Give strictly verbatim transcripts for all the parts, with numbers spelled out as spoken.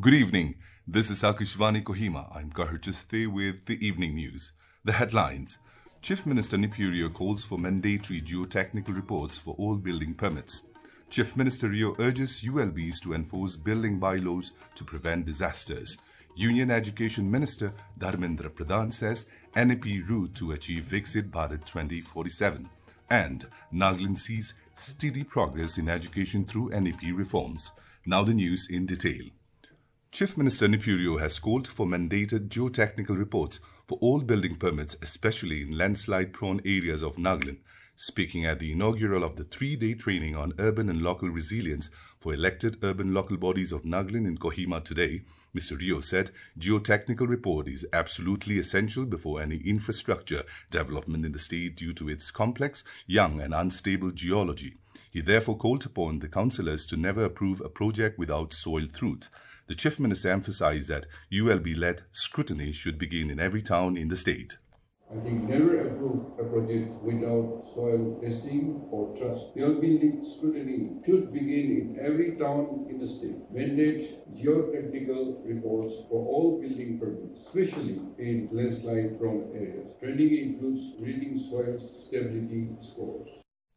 Good evening. This is Akashvani Kohima. I'm Kahar Chiste with the evening news. The headlines. Chief Minister Nipurio calls for mandatory geotechnical reports for all building permits. Chief Minister Rio urges U L Bs to enforce building bylaws to prevent disasters. Union Education Minister Dharmendra Pradhan says N E P route to achieve Viksit Bharat twenty forty-seven. And Nagaland sees steady progress in education through N E P reforms. Now the news in detail. Chief Minister Nipurio has called for mandated geotechnical reports for all building permits, especially in landslide-prone areas of Nagaland. Speaking at the inaugural of the three-day training on urban and local resilience for elected urban local bodies of Nagaland in Kohima today, Mister Rio said geotechnical report is absolutely essential before any infrastructure development in the state due to its complex, young and unstable geology. He therefore called upon the councillors to never approve a project without soil truth. The Chief Minister emphasized that U L B-led scrutiny should begin in every town in the state. I think never approve a project without soil testing or trust. U L B-led scrutiny should begin in every town in the state. Mandate geotechnical reports for all building permits, especially in landslide-prone areas. Training includes reading soil stability scores.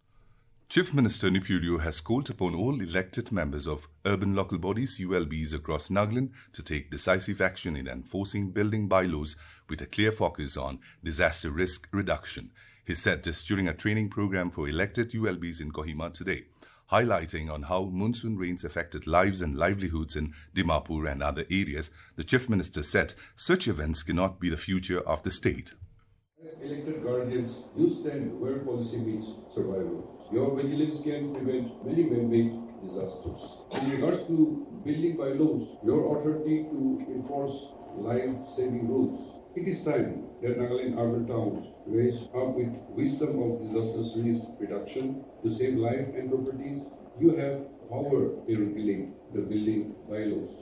Chief Minister Nipurio has called upon all elected members of urban local bodies U L Bs across Nagaland to take decisive action in enforcing building bylaws with a clear focus on disaster risk reduction. He said this during a training program for elected U L Bs in Kohima today, highlighting on how monsoon rains affected lives and livelihoods in Dimapur and other areas. The Chief Minister said such events cannot be the future of the state. As elected guardians, you stand where policy meets survival. Your vigilance can prevent many man-made disasters. In regards to building bylaws, your authority to enforce life-saving rules. It is time that Nagaland urban towns raise up with wisdom of disaster risk reduction to save life and properties. You have power in repealing the building bylaws.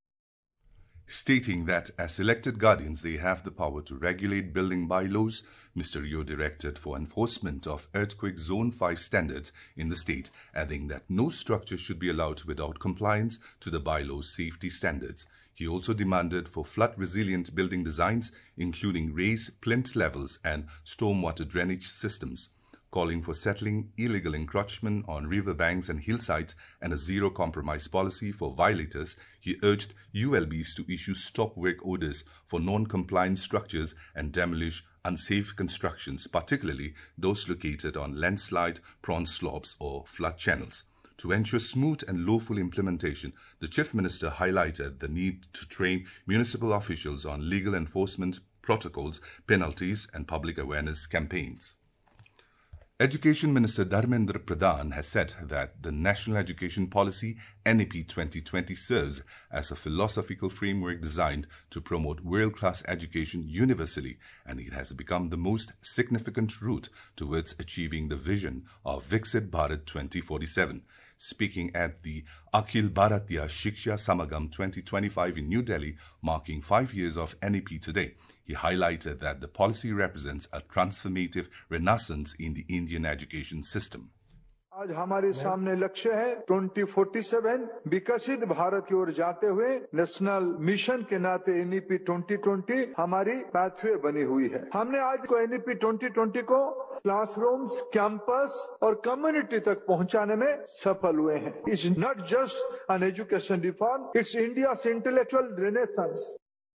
Stating that as elected guardians they have the power to regulate building bylaws, Mister Rio directed for enforcement of earthquake zone five standards in the state, adding that no structure should be allowed without compliance to the bylaws safety standards. He also demanded for flood-resilient building designs, including raised plinth levels and stormwater drainage systems, calling for settling illegal encroachment on riverbanks and hillsides and a zero-compromise policy for violators. He urged U L Bs to issue stop work orders for non-compliant structures and demolish unsafe constructions, particularly those located on landslide-prone slopes or flood channels. To ensure smooth and lawful implementation, the Chief Minister highlighted the need to train municipal officials on legal enforcement protocols, penalties and public awareness campaigns. Education Minister Dharmendra Pradhan has said that the National Education Policy N E P twenty twenty serves as a philosophical framework designed to promote world-class education universally, and it has become the most significant route towards achieving the vision of Viksit Bharat twenty forty-seven. Speaking at the Akhil Bharatiya Shiksha Samagam twenty twenty-five in New Delhi, marking five years of N E P today, he highlighted that the policy represents a transformative renaissance in the Indian education system. आज हमारे सामने लक्ष्य है twenty forty seven विकसित भारत की ओर जाते हुए national mission के नाते N E P twenty twenty हमारी पाथवे बनी हुई है। हमने आज को N E P twenty twenty को क्लासरूम्स, कैंपस और कम्युनिटी तक पहुंचाने में सफल हुए हैं। It's not just an education reform, it's India's intellectual renaissance.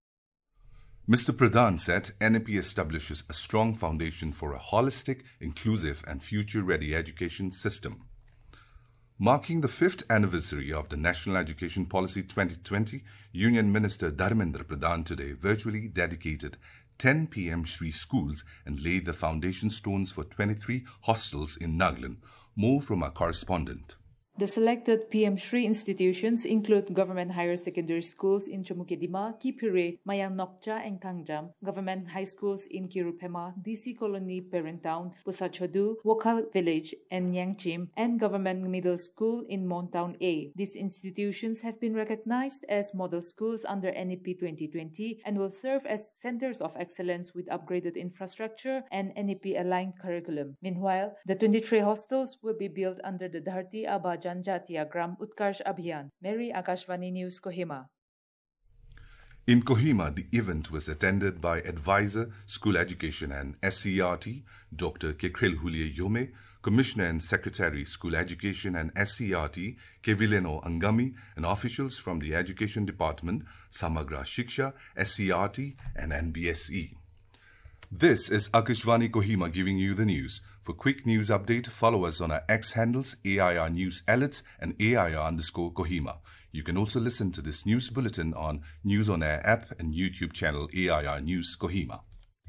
Mister Pradhan said N E P establishes a strong foundation for a holistic, inclusive and future-ready education system. Marking the fifth anniversary of the National Education Policy twenty twenty, Union Minister Dharmendra Pradhan today virtually dedicated ten P M Shri schools and laid the foundation stones for twenty-three hostels in Nagaland. More from our correspondent. The selected P M Shri institutions include government higher secondary schools in Chamukidima, Kipure, Mayang Nokcha and Tangjam, government high schools in Kirupema, D C Colony, Parent Town, Pusachodu, Wokal Village, and Nyangchim, and government middle school in Montown A. These institutions have been recognized as model schools under N E P twenty twenty and will serve as centers of excellence with upgraded infrastructure and N E P-aligned curriculum. Meanwhile, the twenty-three hostels will be built under the Dharti Aba Janjatiya Gram Utkarsh Abhiyan. Mary Akashvani News, Kohima. In Kohima, the event was attended by Advisor, School Education and S C R T, Doctor Kekrelhulie Yome, Commissioner and Secretary, School Education and S C R T, Kevileno Angami, and officials from the Education Department, Samagra Shiksha, S C R T, and N B S E. This is Akashvani Kohima giving you the news. For quick news update, follow us on our X handles A I R News Alerts and A I R underscore Kohima. You can also listen to this news bulletin on News on Air app and YouTube channel A I R News Kohima.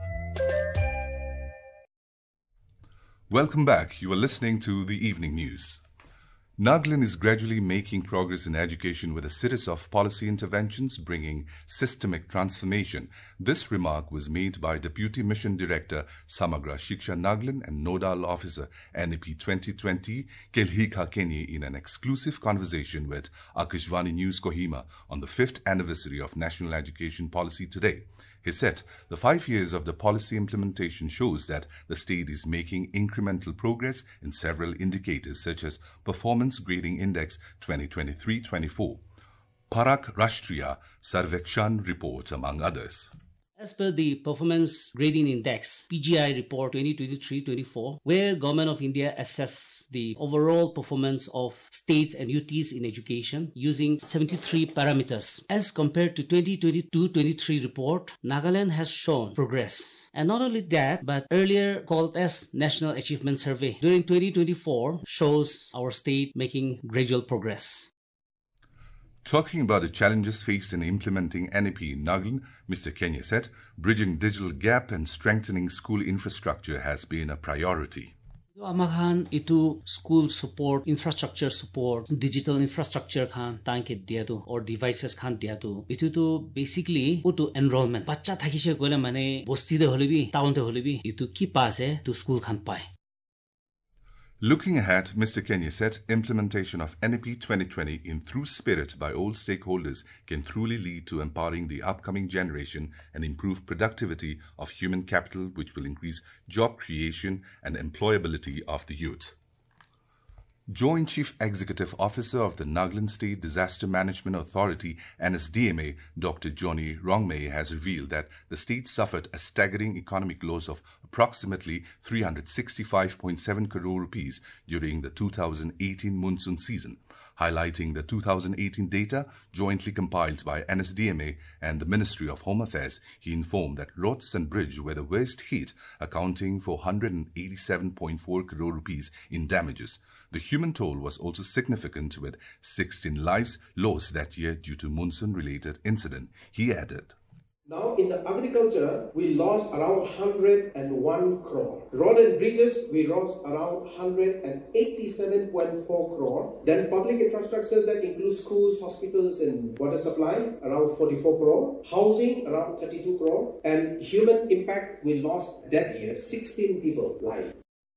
Welcome back. You are listening to the evening news. Nagaland is gradually making progress in education with a series of policy interventions bringing systemic transformation. This remark was made by Deputy Mission Director Samagra Shiksha Nagaland and Nodal Officer N E P twenty twenty Kelhika Kenye in an exclusive conversation with Akashvani News Kohima on the fifth anniversary of National Education Policy today. He said the five years of the policy implementation shows that the state is making incremental progress in several indicators such as Performance Grading Index twenty twenty-three twenty-four, Parak Rashtriya Sarvekshan Report, among others. As per the Performance Grading Index, P G I report twenty twenty-three twenty-four, where Government of India assess the overall performance of states and U Ts in education using seventy-three parameters. As compared to twenty twenty-two twenty-three report, Nagaland has shown progress. And not only that, but earlier called as National Achievement Survey during twenty twenty-four shows our state making gradual progress. Talking about the challenges faced in implementing N E P in Nagaland, Mister Kenya said, bridging digital gap and strengthening school infrastructure has been a priority. Amahan itu school support, infrastructure support, digital infrastructure khan tanke dia tu or devices khan dia tu. Itu tu basically utu enrollment. Bacha thakise gole mane bosti de holebi, town de holebi. Itu ki pass hai to school khan pai. Looking ahead, Mister Kenya said implementation of N E P twenty twenty in true spirit by all stakeholders can truly lead to empowering the upcoming generation and improve productivity of human capital, which will increase job creation and employability of the youth. Joint Chief Executive Officer of the Nagaland State Disaster Management Authority, N S D M A, Doctor Johnny Rongmei, has revealed that the state suffered a staggering economic loss of approximately three hundred sixty-five point seven crore rupees during the two thousand eighteen monsoon season. Highlighting the two thousand eighteen data jointly compiled by N S D M A and the Ministry of Home Affairs, he informed that roads and bridge were the worst hit, accounting for one hundred eighty-seven point four crore rupees in damages. The human toll was also significant, with sixteen lives lost that year due to monsoon-related incident. He added, now, in the agriculture, we lost around one hundred one crore. Road and bridges, we lost around one hundred eighty-seven point four crore. Then public infrastructures that include schools, hospitals and water supply, around forty-four crore. Housing, around thirty-two crore. And human impact, we lost that year sixteen people live.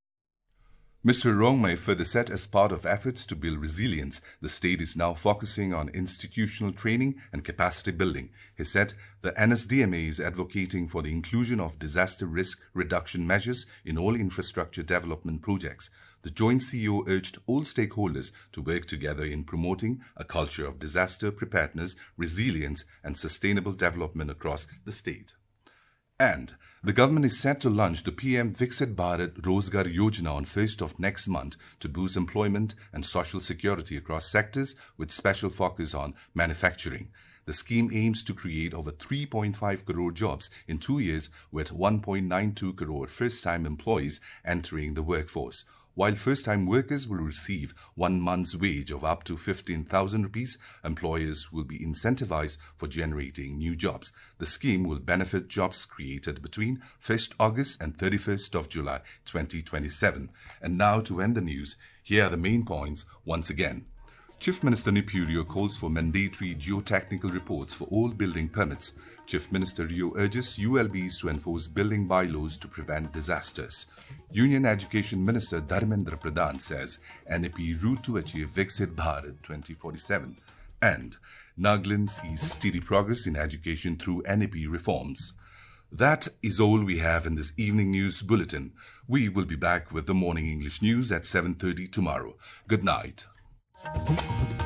Mister Rongmei further said as part of efforts to build resilience, the state is now focusing on institutional training and capacity building. He said the N S D M A is advocating for the inclusion of disaster risk reduction measures in all infrastructure development projects. The joint C E O urged all stakeholders to work together in promoting a culture of disaster preparedness, resilience and sustainable development across the state. And the government is set to launch the P M Viksit Bharat Rozgar Yojana on first of next month to boost employment and social security across sectors with special focus on manufacturing. The scheme aims to create over three point five crore jobs in two years with one point nine two crore first-time employees entering the workforce. While first-time workers will receive one month's wage of up to fifteen thousand rupees, employers will be incentivized for generating new jobs. The scheme will benefit jobs created between first of August and thirty-first of July twenty twenty-seven. And now to end the news, here are the main points once again. Chief Minister Nipi Rio calls for mandatory geotechnical reports for all building permits. Chief Minister Rio urges U L Bs to enforce building bylaws to prevent disasters. Union Education Minister Dharmendra Pradhan says N E P route to achieve Viksit Bharat twenty forty-seven. And Nagaland sees steady progress in education through N E P reforms. That is all we have in this evening news bulletin. We will be back with the morning English news at seven thirty tomorrow. Good night.